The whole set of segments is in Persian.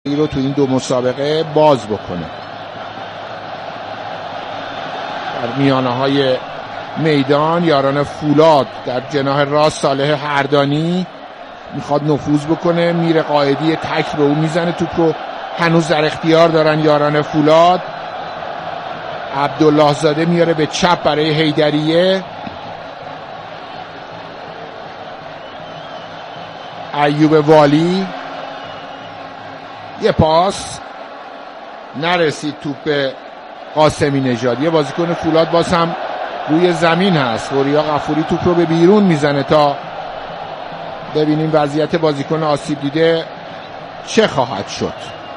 رو تو این دو مسابقه باز بکنه. در میانه های میدان یاران فولاد در جناح راست صالح هردانی میخواد نفوذ بکنه، میره قائدی تک به او میزنه، توپ رو هنوز در اختیار دارن یاران فولاد. عبدالله زاده میاره به چپ برای حیدریه، ایوب والی، یه پاس نرسید توپ به قاسمی نژاد. یه بازیکن فولاد باز هم روی زمین هست، وریا غفوری توپ رو به بیرون میزنه تا ببینیم وضعیت بازیکن آسیب دیده چه خواهد شد.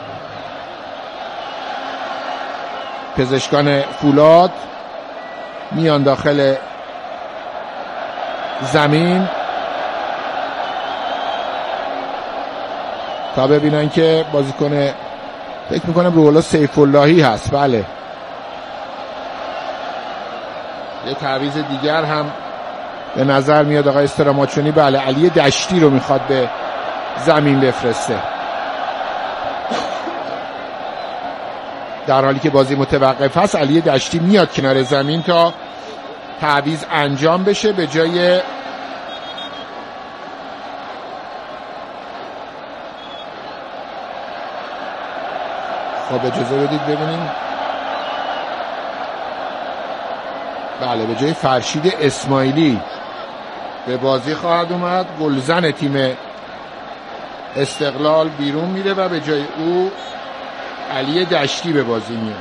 پزشکان فولاد میان داخل زمین تا ببینن که بازیکن، فکر میکنم روح‌الله سیف اللهی هست، بله. یه تعویض دیگر هم به نظر میاد آقای استراماچونی، بله، علی دشتی رو میخواد به زمین بفرسته، در حالی که بازی متوقف هست. علی دشتی میاد کنار زمین تا تعویض انجام بشه، به جای خب اجازه بدید ببینیم، بله، به جای فرشید اسماعیلی به بازی خواهد اومد. گلزن تیم استقلال بیرون میره و به جای او علی دشتی به بازی میاد.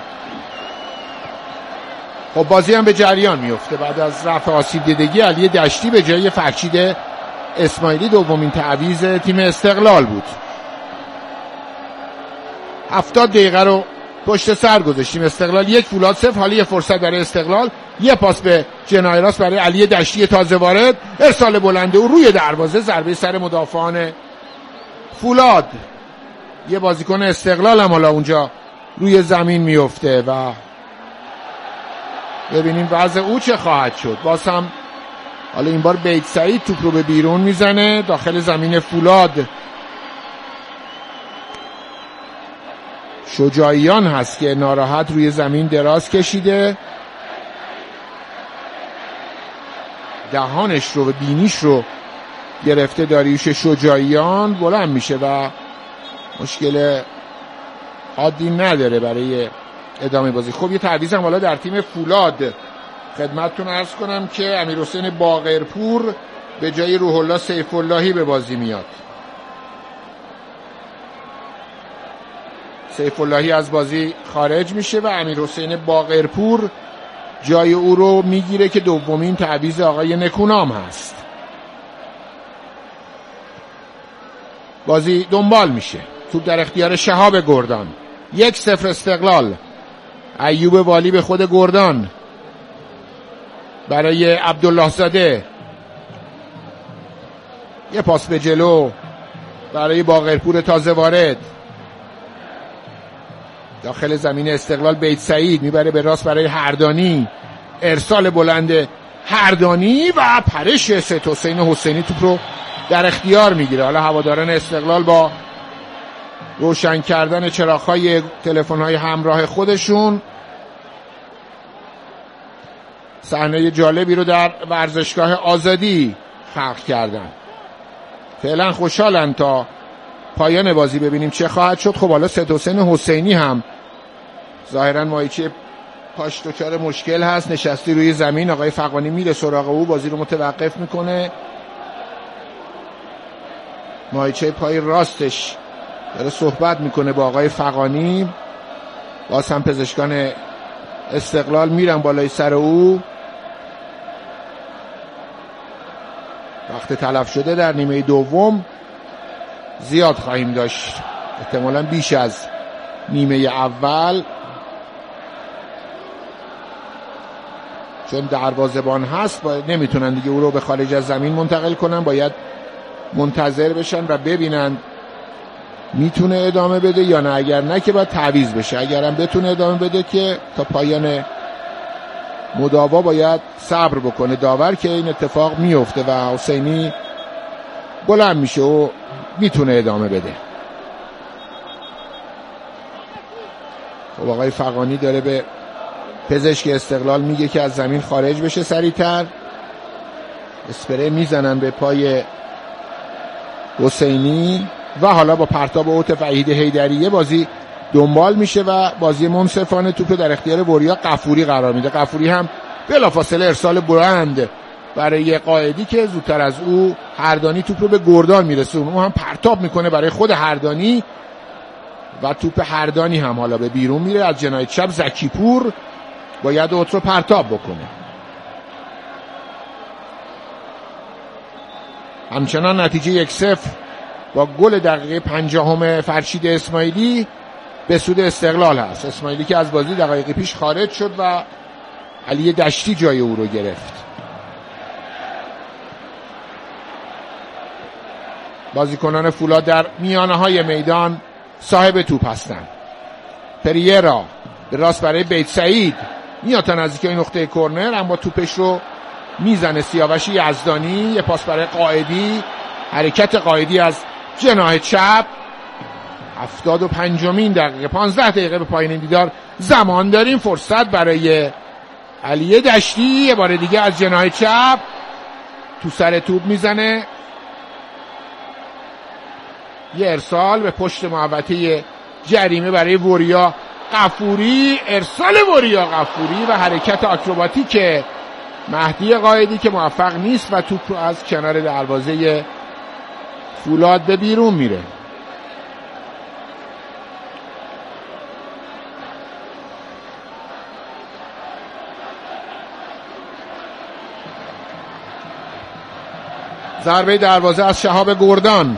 خب بازی هم به جریان میفته. بعد از رفع آسیب دیدگی علی دشتی به جای فرشید اسماعیلی دومین تعویض تیم استقلال بود. 70 دقیقه رو پشت سر گذاشتیم. استقلال 1 فولاد 0. حالا یه فرصت برای استقلال، یه پاس به جناح راست برای علی دشتی تازه وارد، ارسال بلنده او روی دروازه، ضربه سر مدافعان فولاد. یه بازیکن استقلال هم حالا اونجا روی زمین میفته و ببینیم وضع او چه خواهد شد. باز هم حالا این بار بیت سعید توپ رو به بیرون میزنه داخل زمین فولاد. شجاعیان هست که ناراحت روی زمین دراز کشیده، دهانش رو و بینیش رو گرفته. داریوش شجاعیان بلند میشه و مشکل عادی نداره برای ادامه بازی. خب یه تعویض هم حالا در تیم فولاد خدمتتون عرض کنم که امیرحسین باقرپور به جای روح‌الله سیف اللهی به بازی میاد. سیف اللهی از بازی خارج میشه و امیرحسین باقرپور جای او رو میگیره که دومین تعویض آقای نکونام هست. بازی دنبال میشه، توپ در اختیار شهاب گردان. 1-0 استقلال. ایوب والی به خود گردان برای عبدالله زاده، یه پاس به جلو برای باقرپور تازه وارد. داخل زمین استقلال بیت سعید میبره به راست برای هردانی، ارسال بلند هردانی و پرش سید حسین حسینی توپ رو در اختیار میگیره. حالا هواداران استقلال با روشن کردن چراغ‌های تلفن‌های همراه خودشون صحنه جالبی رو در ورزشگاه آزادی خلق کردن. فعلا خوشحالن تا پایان بازی ببینیم چه خواهد شد. خب حالا سید حسین حسینی هم ظاهرا مایچه پاش دچار مشکل هست، نشستی روی زمین. آقای فغانی میره سراغ او، بازی رو متوقف میکنه. مایچه پای راستش داره صحبت میکنه با آقای فغانی. باز هم پزشکان استقلال میرن بالای سر او. وقت تلف شده در نیمه دوم زیاد خواهیم داشت، احتمالاً بیش از نیمه اول، چون دروازه‌بان هست نمیتونن دیگه او رو به خارج از زمین منتقل کنن، باید منتظر بشن و ببینن میتونه ادامه بده یا نه. اگر نه که باید تعویض بشه، اگرم بتونه ادامه بده که تا پایان مداوا باید صبر بکنه داور که این اتفاق میفته و حسینی بلند میشه و میتونه ادامه بده. خب آقای فغانی داره به پزشک استقلال میگه که از زمین خارج بشه سریعتر. اسپری میزنن به پای حسینی و حالا با پرتاب اوت وحید حیدریه بازی دنبال میشه و بازی منصفانه توپ در اختیار وریا غفوری قرار میده. غفوری هم بلافاصله ارسال بلند برای قائدی که زودتر از او هردانی توپ رو به گردان میرسونه. اون هم پرتاب میکنه برای خود هردانی و توپ هردانی هم حالا به بیرون میره. از جناح چپ زکیپور باید اوت رو پرتاب بکنه. همچنان نتیجه 1-0 با گل دقیقه 50 فرشید اسماعیلی به سود استقلال هست. اسماعیلی که از بازی دقایق پیش خارج شد و علی دشتی جای او رو گرفت. بازیکنان فولاد در میانه های میدان صاحب توپ هستند. پریرا به راست برای بیت سعید میاد تا نزدیک این نقطه کرنر، اما توپش رو میزنه سیاوش یزدانی. یه پاس برای قائدی، حرکت قائدی از جناح چپ. 75مین دقیقه، 15 دقیقه به پایان دیدار زمان داریم. فرصت برای علی دشتی، یه بار دیگه از جناح چپ تو سر توپ میزنه. یه ارسال به پشت محوطه جریمه برای وریا غفوری. ارسال وریا غفوری و حرکت آکروباتیک مهدی قائدی که موفق نیست و توپ رو از کنار دروازه فولاد به بیرون میره. ضربه دروازه از شهاب گردان.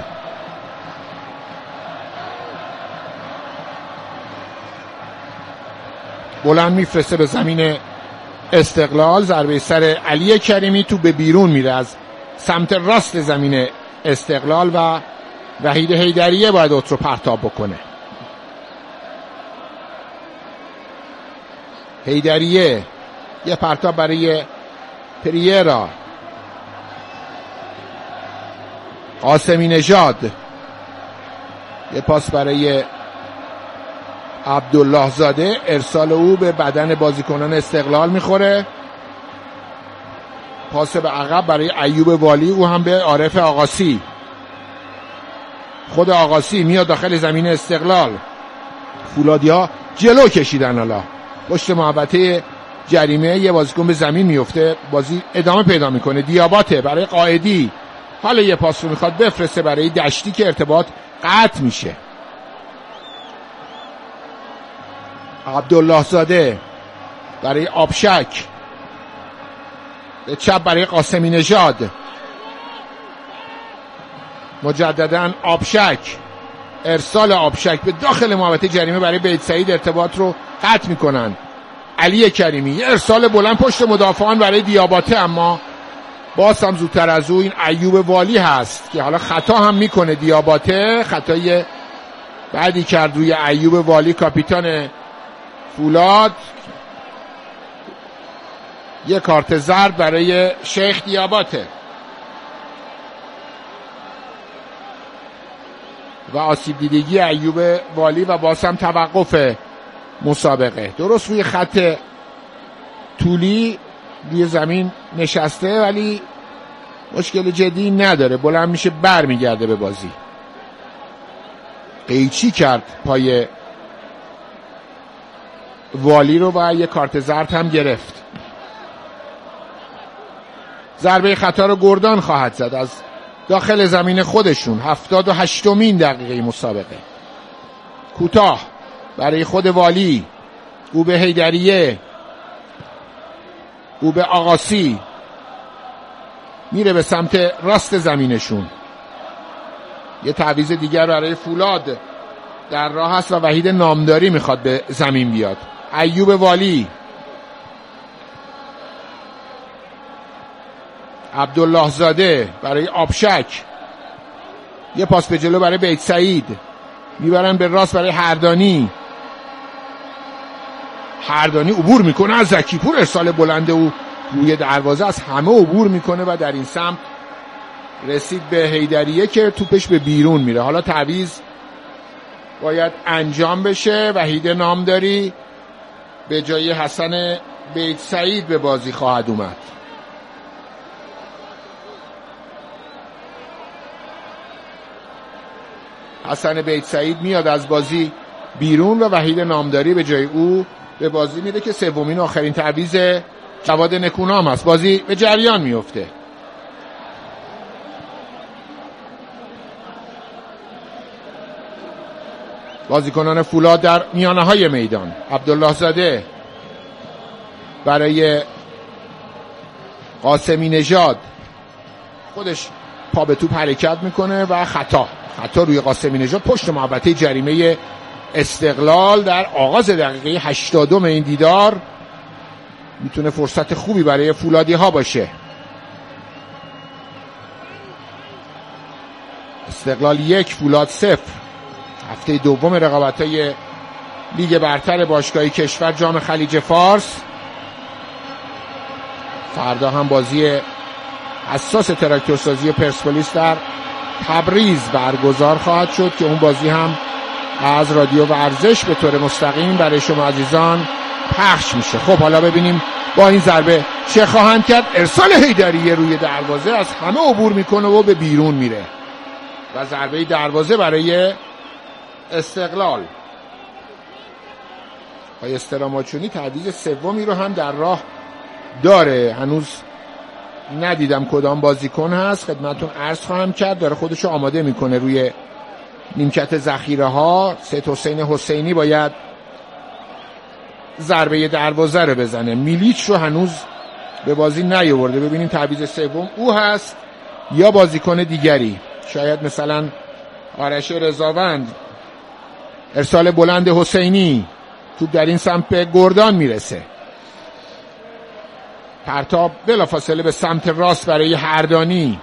بلند میفرسته به زمین استقلال. ضربه سر علی کریمی تو به بیرون میره از سمت راست زمین استقلال و وحید حیدریه باید اوت رو پرتاب بکنه. حیدریه یه پرتاب برای پریرا. قاسمی نژاد یه پاس برای عبدالله زاده. ارسال او به بدن بازیکنان استقلال میخوره. پاس به عقب برای ایوب والی، او هم به عارف آقاسی. خود آقاسی میاد داخل زمین استقلال. فولادیا جلو کشیدن، حالا پشت محوطه جریمه یه بازیکن به زمین میفته. بازی ادامه پیدا میکنه. دیاباته برای قائدی، حالا یه پاس رو میخواد بفرسته برای دشتی که ارتباط قطع میشه. عبدالله زاده برای آبشک، به چپ برای قاسمی نژاد. مجددا آبشک، ارسال آبشک به داخل محوطه جریمه برای بیت سعید ارتباط رو قطع میکنن. علی کریمی ارسال بلند پشت مدافعان برای دیاباته، اما باز هم زودتر از او این ایوب والی هست که حالا خطا هم میکنه. دیاباته خطای بعدی کرد روی ایوب والی کاپیتان فولاد. یک کارت زرد برای شیخ دیاباته و آسیب دیدگی ایوب والی و باز هم توقف مسابقه. درست روی خط طولی روی زمین نشسته ولی مشکل جدی نداره. بلند میشه بر میگرده به بازی. قیچی کرد پای والی رو و یک کارت زرد هم گرفت. ضربه خطا رو گردان خواهد زد از داخل زمین خودشون. 78مین دقیقه مسابقه. کوتاه برای خود والی، او به حیدریه، او به آقاسی، میره به سمت راست زمینشون. یه تعویض دیگر برای فولاد در راه هست و وحید نامداری میخواد به زمین بیاد. ایوب والی، عبدالله زاده برای آبشک، یه پاس به جلو برای بیت سعید، میبرن به راست برای هردانی. هردانی عبور میکنه از زکیپور. ارسال بلند او روی دروازه از همه عبور میکنه و در این سمت رسید به حیدریه که توپش به بیرون میره. حالا تعویض باید انجام بشه. وحید نامداری به جای حسن بیت سعید به بازی خواهد اومد. حسن بیت سعید میاد از بازی بیرون و وحید نامداری به جای او به بازی میره که سومین آخرین تعویض جواد نکونام است. بازی به جریان میفته. بازیکنان فولاد در میانه های میدان. عبدالله زاده برای قاسمی نژاد، خودش پا به توپ حرکت میکنه و خطا روی قاسمی نژاد پشت محوطه جریمه استقلال در آغاز دقیقه 80 این دیدار. میتونه فرصت خوبی برای فولادی ها باشه. استقلال 1 فولاد 0. هفته دوم رقابت‌های لیگ برتر باشگاهی کشور جام خلیج فارس. فردا هم بازی اساس تراکتورسازی پرسپولیس در تبریز برگزار خواهد شد که اون بازی هم از رادیو ورزش به طور مستقیم برای شما عزیزان پخش میشه. خب حالا ببینیم با این ضربه چه خواهند کرد. ارسال حیدریه روی دروازه از همه عبور میکنه و به بیرون میره و ضربه دروازه برای استقلال. آقای استراماچونی تعویض سومی رو هم در راه داره. هنوز ندیدم کدام بازیکن هست، خدمتتون عرض خواهم کرد. داره خودشو آماده میکنه روی نیمکت ذخیره ها. سید حسین حسینی باید ضربه دروازه رو بزنه. میلیچ رو هنوز به بازی نیاورده. ببینیم تعویض سوم او هست یا بازیکن دیگری، شاید مثلا آرش رضاوند. ارسال بلند حسینی، توپ در این سمت به گردان میرسه. پرتاب بلافاصله به سمت راست برای هردانی.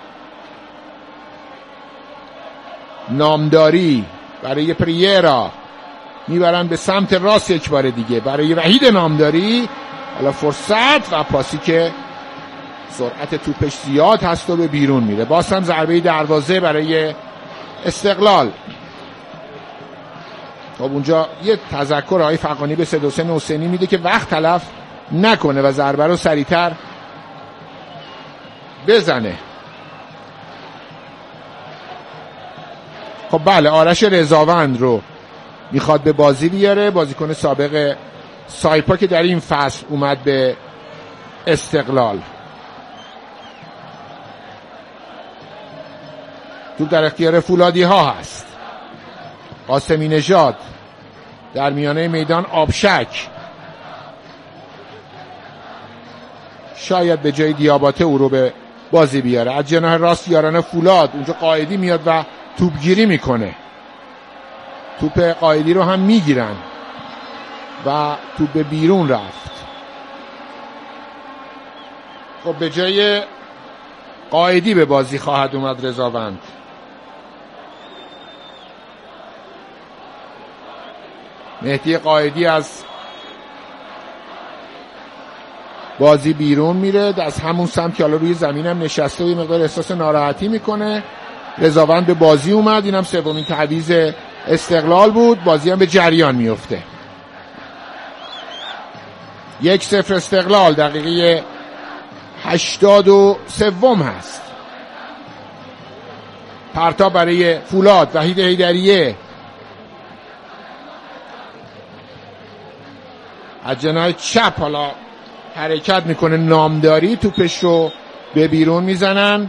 نامداری برای پریرا، میبرن به سمت راست یک بار دیگه برای وحید نامداری. حالا فرصت و پاسی که سرعت توپش زیاد هست و به بیرون میره. باز هم ضربه دروازه برای استقلال. خب اونجا یه تذکر آقای فقانی به سید حسین حسینی میده که وقت تلف نکنه و ضربه رو سریعتر بزنه. خب بله، آرش رضاوند رو میخواد به بازی بیاره، بازیکن سابق سایپا که در این فصل اومد به استقلال. توپ در اختیار فولادی ها هست. قاسمی نژاد در میانه میدان. آبشک شاید به جای دیاباته او رو به بازی بیاره. از جناح راست یاران فولاد، اونجا قائدی میاد و توپگیری میکنه. توپ قائدی رو هم میگیرن و توپ به بیرون رفت. خب به جای قائدی به بازی خواهد اومد رضاوند. مهدی قائدی از بازی بیرون میره، از همون سمت که حالا روی زمینم نشسته و یه مقدار احساس ناراحتی میکنه. رضاوند به بازی اومد. اینم سومین تعویض استقلال بود. بازی هم به جریان میفته. 1-0 استقلال. دقیقه 83 هست. پرتاب برای فولاد. وحید حیدریه از جناح چپ حالا حرکت میکنه. نامداری توپش رو به بیرون میزنن.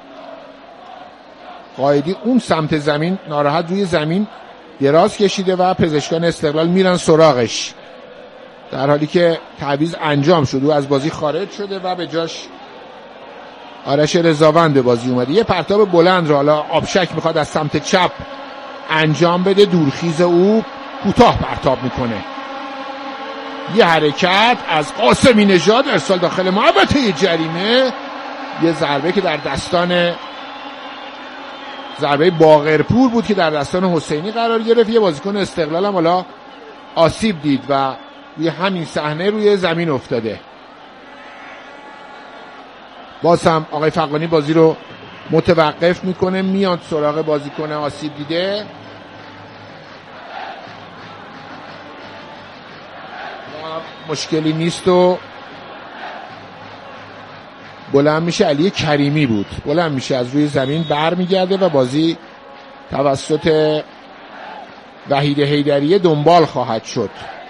قائدی اون سمت زمین ناراحت روی زمین دراز کشیده و پزشکان استقلال میرن سراغش، در حالی که تعویض انجام شد. او از بازی خارج شده و به جاش آرش رضاوند به بازی اومده. یه پرتاب بلند رو حالا آبشک میخواد از سمت چپ انجام بده. دورخیز او کوتاه پرتاب میکنه. یه حرکت از قاسمی نژاد، ارسال داخل محوطه جریمه. یه ضربه که در دستان ضربه باقرپور بود که در دستان حسینی قرار گرفت. یه بازیکن استقلال هم حالا آسیب دید و روی همین صحنه روی زمین افتاده. باز هم آقای فقانی بازی رو متوقف میکنه، میاد سراغ بازیکن آسیب دیده. مشکلی نیست و بلند میشه. علی کریمی بود، بلند میشه از روی زمین برمیگرده و بازی توسط وحید حیدریه دنبال خواهد شد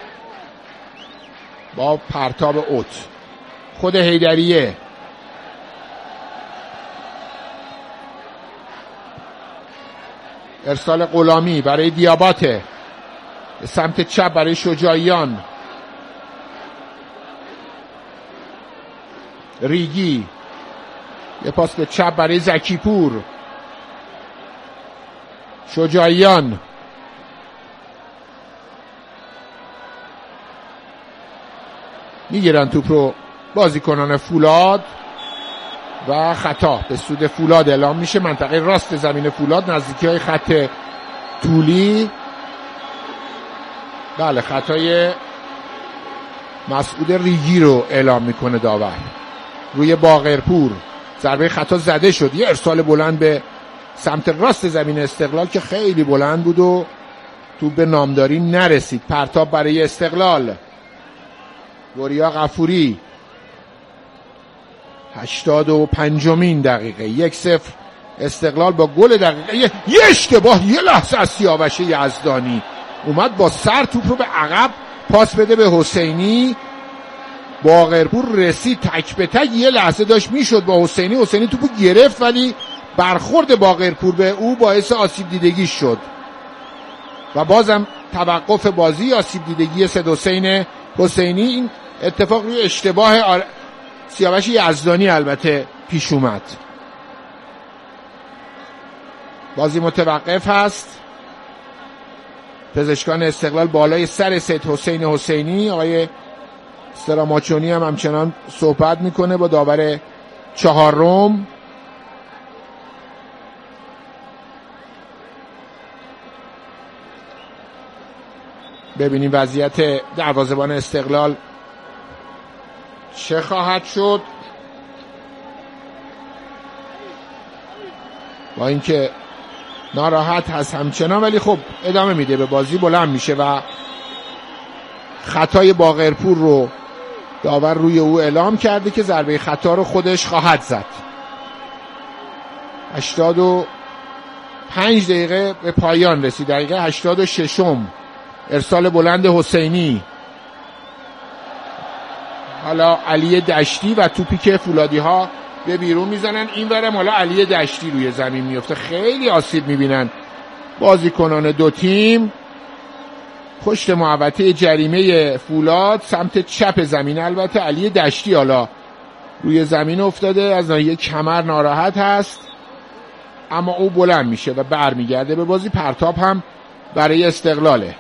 با پرتاب اوت. خود حیدریه ارسال غلامی برای دیاباته به سمت چپ برای شجاعیان. ریگی یه پاس به چپ برای زکیپور. شجاعیان میگیرن توپ رو بازیکنان فولاد و خطا به سود فولاد اعلام میشه. منطقه راست زمین فولاد نزدیکی های خط طولی. بله خطای مسعود ریگی رو اعلام میکنه داور روی باقرپور. ضربه خطا زده شد. یه ارسال بلند به سمت راست زمین استقلال که خیلی بلند بود و توپ به نامداری نرسید. پرتاب برای استقلال. وریا غفوری 85مین دقیقه 1-0 استقلال با گل دقیقه. یه اشتباه یه لحظه از سیاوش یزدانی اومد با سر توپ رو به عقب پاس بده به حسینی. باقرپور رسید تک به تک، یه لحظه داشت میشد با حسینی. حسینی توپو گرفت ولی برخورد باقرپور به او باعث آسیب دیدگی شد و بازم توقف بازی. آسیب دیدگی سید حسین حسینی. این اتفاق روی اشتباه سیاوش یزدانی البته پیش اومد. بازی متوقف هست. پزشکان استقلال بالای سر سید حسین حسینی. آقای استراماچونی هم همچنان صحبت میکنه با داور چهارم. ببینیم وضعیت دروازه‌بان استقلال چه خواهد شد. با اینکه ناراحت هست همچنان ولی خب ادامه میده به بازی. بلند میشه و خطای باقرپور رو داور روی او اعلام کرده که ضربه خطا رو خودش خواهد زد. 85 دقیقه به پایان رسید. دقیقه 86م ارسال بلند حسینی. حالا علی دشتی و توپی که فولادی ها به بیرون میزنن. این ورم حالا علی دشتی روی زمین میفته. خیلی آسیب میبینن بازیکنان دو تیم. پشت محوطه جریمه فولاد سمت چپ زمین. البته علی دشتی حالا روی زمین افتاده، از ناحیه کمر ناراحت هست اما او بلند میشه و برمیگرده به بازی. پرتاب هم برای استقلاله.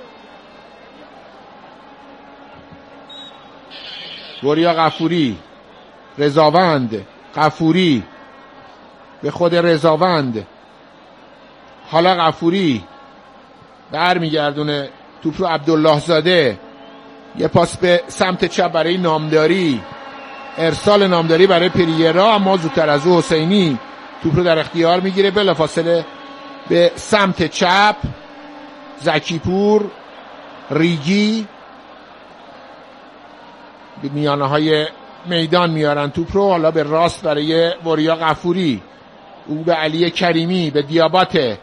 وریا غفوری. رضاوند. غفوری به خود رضاوند. حالا غفوری برمیگردونه توپ رو عبدالله زاده. یه پاس به سمت چپ برای نامداری. ارسال نامداری برای پریرا اما زودتر از او حسینی توپ رو در اختیار میگیره. بلافاصله به سمت چپ زکیپور. ریگی به میانه های میدان میارن توپ رو. حالا به راست برای وریا غفوری. او به علی کریمی. به دیاباته.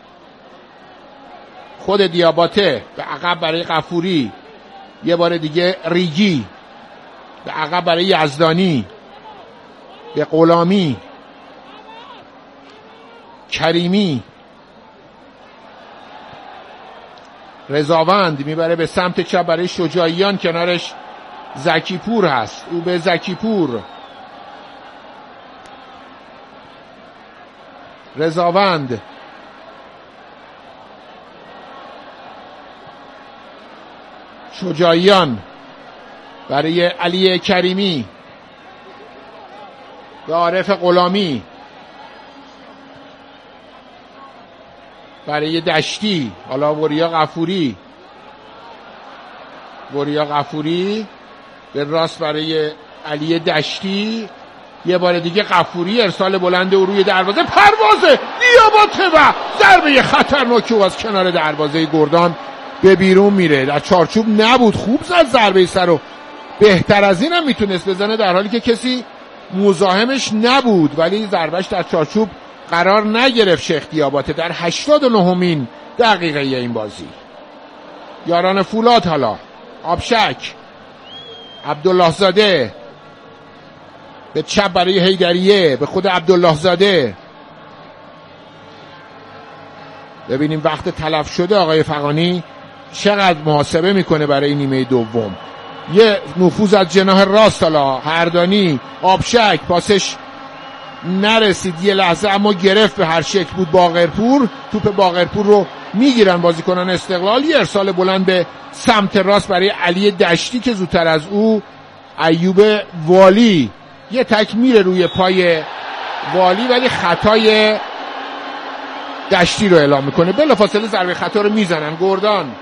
خود دیاباته به عقب برای غفوری. یه بار دیگه ریگی به عقب برای یزدانی. به غلامی. کریمی. رضاوند میبره به سمت چپ برای شجاعیان. کنارش زکیپور هست. او به زکیپور. رضاوند. شجاعیان برای علی کریمی. به عارف غلامی. برای دشتی. حالا وریا غفوری. وریا غفوری به راست برای علی دشتی. یه بار دیگه غفوری. ارسال بلند او روی دروازه. پرواز دیاباته و ضربه خطرناکی از کنار دروازه گردان به بیرون میره، در چارچوب نبود، خوب زد ضربه سر رو، بهتر از این هم میتونست بزنه در حالی که کسی مزاحمش نبود، ولی ضربهش در چارچوب قرار نگرفت. شیخ دیاباته در 89مین دقیقه این بازی. یاران فولاد حالا آبشک، عبدالله زاده به چپ برای حیدریه، به خود عبدالله زاده. ببینیم وقت تلف شده آقای فغانی چقدر محاسبه میکنه برای نیمه دوم. یه نفوذ از جناح راست حالا هردانی، آبشک پاسش نرسید یه لحظه اما گرفت به هر شکل بود باقرپور. توپ باقرپور رو میگیرن بازیکنان استقلال. یه ارسال بلند به سمت راست برای علی دشتی که زودتر از او ایوب والی. یه تک میره روی پای والی ولی خطای دشتی رو اعلام میکنه. بلافاصله ضربه خطا رو میزنن گردان.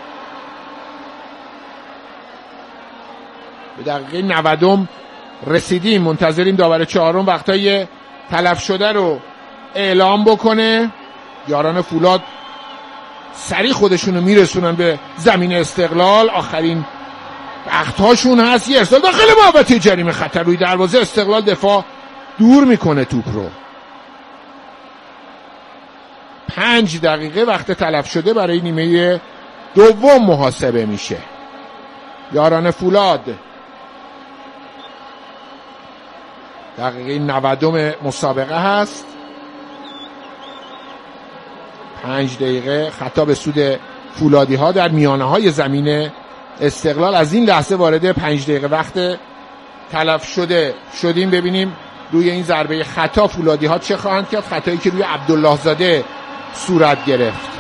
به دقیقه 90 رسیدیم، منتظریم داور چهارم وقتای تلف شده رو اعلام بکنه. یاران فولاد سریع خودشونو میرسونن به زمین استقلال. آخرین وقتهاشون هست. یه ارسال داخل محوطه جریمه، خطر روی دروازه. استقلال دفاع دور میکنه توپ رو. 5 دقیقه وقت تلف شده برای نیمه دوم محاسبه میشه. یاران فولاد دقیقه 90 مسابقه هست. 5 دقیقه خطا به سود فولادی ها در میانه های زمین استقلال. از این لحظه وارد 5 دقیقه وقت تلف شده شدیم. ببینیم روی این ضربه خطا فولادی ها چه خواهند کرد. خطایی که روی عبدالله زاده صورت گرفت.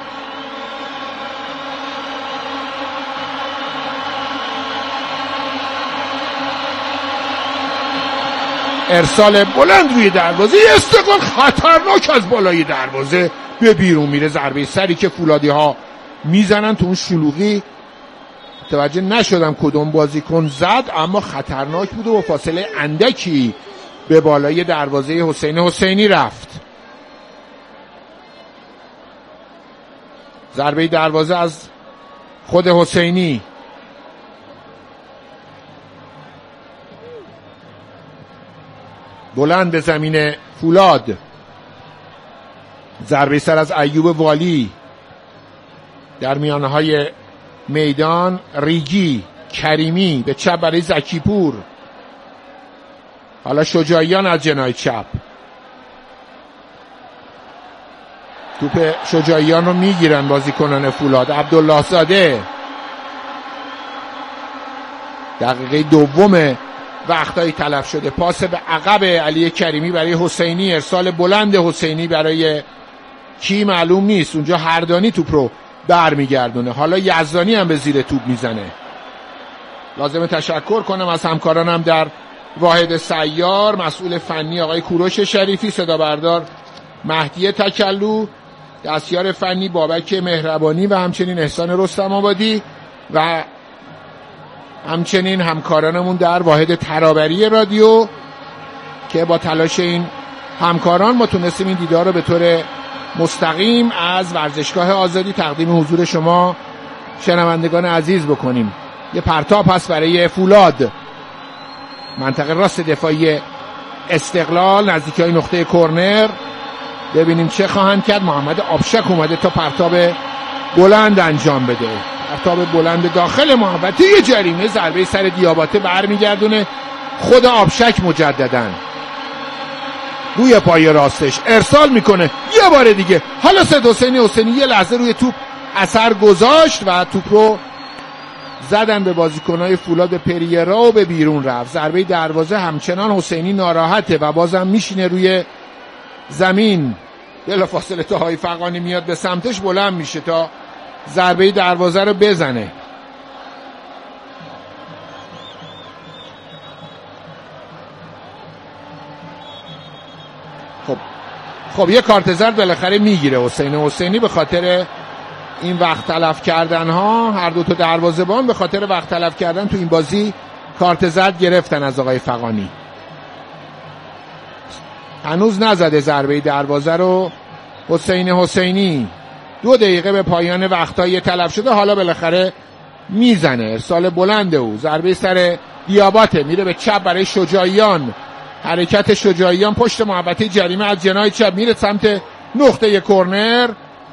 ارسال بلند روی دروازه استقلال، خطرناک از بالای دروازه به بیرون میره. ضربه سری که فولادی ها میزنن تو اون شلوغی متوجه نشدم کدوم بازیکن زد، اما خطرناک بود و با فاصله اندکی به بالای دروازه حسین حسینی رفت. ضربه دروازه از خود حسینی. بلند به زمین فولاد. ضربه سر از ایوب والی. در میانه های میدان ریگی، کریمی به چپ برای زکیپور. حالا شجاعیان از جناح چپ. توپ شجاعیان رو میگیرن بازیکنان فولاد. عبدالله زاده دقیقه دوم وقتایی تلف شده. پاس به عقب علی کریمی برای حسینی. ارسال بلند حسینی برای کی معلوم نیست. اونجا هردانی توپ رو برمیگردونه. حالا یزدانی هم به زیر توپ میزنه. لازمه تشکر کنم از همکارانم در واحد سیار، مسئول فنی آقای کوروش شریفی، صدا بردار مهدی تکلو، دستیار فنی بابک مهربانی و همچنین احسان رستم آبادی و همچنین همکارانمون در واحد ترابری رادیو که با تلاش این همکاران ما تونستیم این دیدار رو به طور مستقیم از ورزشگاه آزادی تقدیم حضور شما شنوندگان عزیز بکنیم. یه پرتاب هست برای فولاد، منطقه راست دفاعی استقلال نزدیکی های نقطه کرنر. ببینیم چه خواهند کرد. محمد آبشک اومده تا پرتاب بلند انجام بده. پرتاب بلند داخل محوطه جریمه. ضربه سر دیاباته برمیگردونه خود آبشک مجددن روی پای راستش ارسال میکنه یه بار دیگه. حالا سید حسینی یه لحظه روی توپ اثر گذاشت و توپ رو زدن به بازیکنهای فولاد به پریرا و به بیرون رفت. ضربه دروازه همچنان حسینی ناراحته و بازم میشینه روی زمین. بلافاصله طاهای فغانی میاد به سمتش، بلند میشه تا ضربه دروازه رو بزنه. خب یه کارت زرد بالاخره میگیره حسینی به خاطر این وقت تلف کردن ها. هر دو تا دروازه‌بان به خاطر وقت تلف کردن تو این بازی کارت زرد گرفتن از آقای فغانی. هنوز نزده ضربه دروازه رو حسینی. 2 دقیقه به پایان وقتای تلف شده. حالا بالاخره میزنه، ارسال بلند او، ضربه سر دیاباته، میره به چپ برای شجاعیان، حرکت شجاعیان پشت محوطه جریمه از جناح چپ میره سمت نقطه کرنر،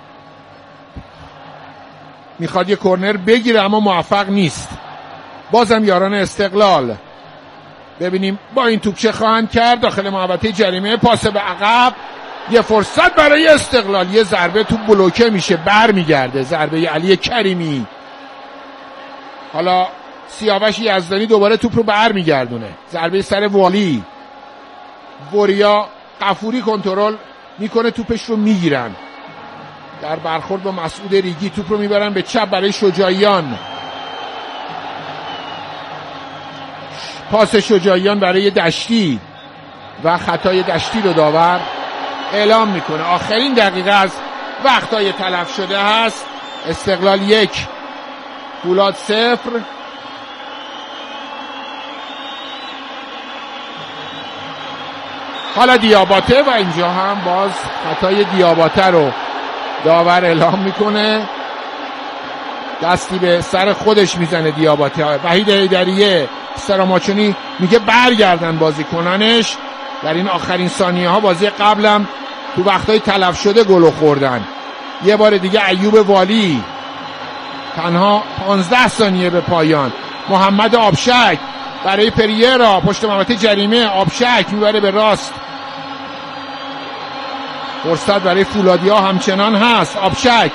میخواد یه کرنر بگیره اما موفق نیست. بازم یاران استقلال ببینیم با این توپ چه خواهند کرد. داخل محوطه جریمه، پاس به عقب، یه فرصت برای استقلال، یه ضربه توپ بلوکه میشه، بر میگرده، ضربه علی کریمی. حالا سیاوش یزدانی دوباره توپ رو بر میگردونه، ضربه سر والی، وریا قفوری کنترل میکنه، توپش رو میگیرن، در برخورد با مسعود ریگی توپ رو میبرن به چپ برای شجاعیان. پاس شجاعیان برای دشتی و خطای دشتی رو داور اعلام میکنه. آخرین دقیقه از وقتای تلف شده هست. استقلال 1 فولاد 0. حالا دیاباته و اینجا هم باز خطای دیاباته رو داور اعلام میکنه، دستی به سر خودش میزنه دیاباته. وحید حیدریه، استراماچونی میگه برگردن بازیکنانش. در این آخرین ثانیه ها بازی قبلم تو وقتای تلف شده گل خوردن. یه بار دیگه ایوب والی، تنها 15 ثانیه به پایان. محمد آبشک برای پریرا پشت محوطه جریمه، آبشک میبره به راست، فرصت برای فولادیا همچنان هست. آبشک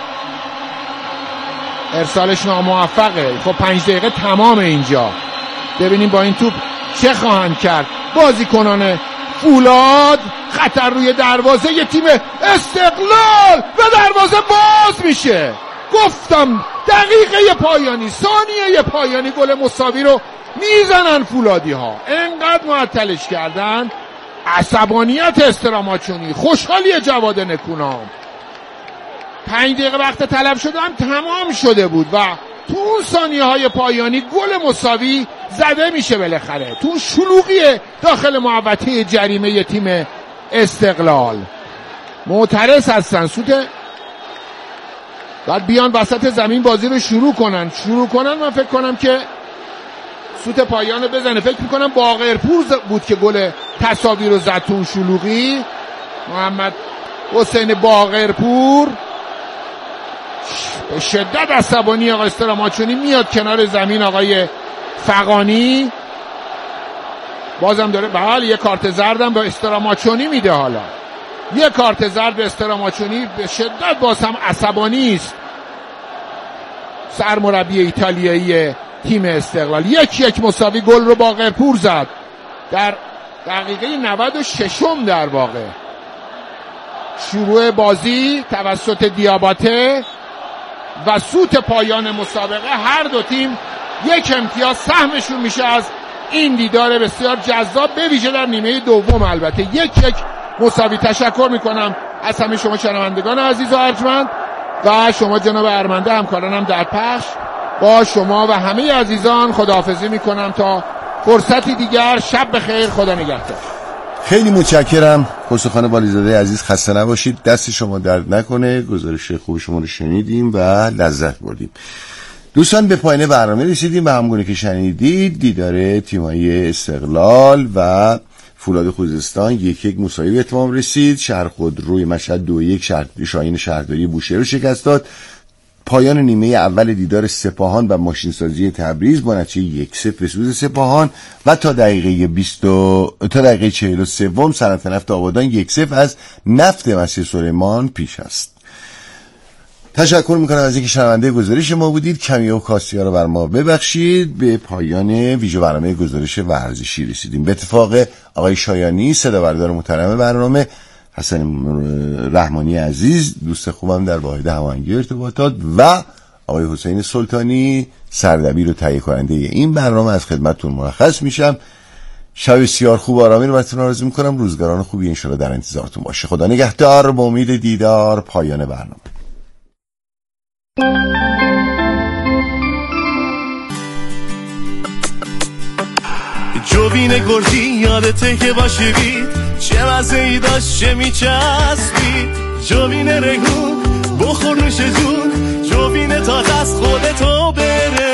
ارسالش ناموفقه. خب 5 دقیقه تمام اینجا، ببینیم با این توپ چه خواهند کرد بازیکنان فولاد. خطر روی دروازه ی تیم استقلال و دروازه باز میشه. گفتم دقیقه پایانی، ثانیه پایانی گل مساوی رو میزنن فولادی ها. انقدر معطلش کردن. عصبانیت استراماچونی، خوشحالی جواد نکونام. 5 دقیقه وقت تلف شده هم تمام شده بود و تو اون ثانیه های پایانی گل مساوی زده میشه بالاخره. تو شلوغی داخل محوطه جریمه تیم استقلال معترض هستن. سوت بعد بیان وسط زمین بازی رو شروع کنن. من فکر کنم که سوت پایان رو بزنه. فکر میکنم باقرپور بود که گل تساوی رو زد تو شلوغی. محمد حسین باقرپور به شدت عصبانی آقای استراماچونی میاد کنار زمین. آقای فغانی بازم داره بله یه کارت زردم به استراماچونی میده. حالا یه کارت زرد به استراماچونی، به شدت باز هم عصبانی است سرمربی ایتالیایی تیم استقلال. 1-1 مساوی گل رو باقرپور زد در دقیقه 96 در واقع. شروع بازی توسط دیاباته و سوت پایان مسابقه، هر دو تیم 1 امتیاز سهمشون میشه از این دیدار بسیار جذاب، به ویژه در نیمه دوم. البته 1-1 مساوی. تشکر میکنم از همه شما شنوندگان عزیز و ارجمند و شما جناب ارمنده همکارانم در پخش. با شما و همه عزیزان خداحافظی میکنم تا فرصتی دیگر. شب بخیر، خدا نگهدار. خیلی متشکرم خسروخان بالیزاده عزیز، خسته نباشید، دست شما درد نکنه. گزارش خوب شما رو شنیدیم و لذت بردیم. دوستان به پایان برنامه رسیدیم و همونگونه که شنیدید دیدار تیم‌های استقلال و فولاد خوزستان 1-1 مساوی به اتمام رسید. شهر خودروی مشهد 2-1 شاهین شهرداری بوشهر رو شکست داد. پایان نیمه اول دیدار سپاهان و ماشینسازی تبریز با نتیجه 1-0 به سود سپاهان و تا دقیقه 43 صنعت نفت آبادان 1-0 از نفت مسجد سلیمان پیش است. تشکر میکنم از اینکه شنونده گزارش ما بودید. کمی و کاستی ها رو بر ما ببخشید. به پایان ویژه برنامه گزارش ورزشی رسیدیم. به اتفاق آقای شایانی صدا بردار محترم برنامه، حسن رحمانی عزیز دوست خوبم در واحد هماهنگی ارتباطات و آقای حسین سلطانی سردبیر و تهیه کننده این برنامه از خدمتتون مرخص میشم. شب بسیار خوب آرامی رو براتون آرزو میکنم. روزگاران خوبی انشالله در انتظارتون باشه. خدا نگهدار. با امید دیدار. پایان برنامه. جوین گرجی یادته که باشی بید، چه مزه‌ای داشت چه میچسبید. جوین رگو بخور نوش جون جوینه تا دست خودتو بره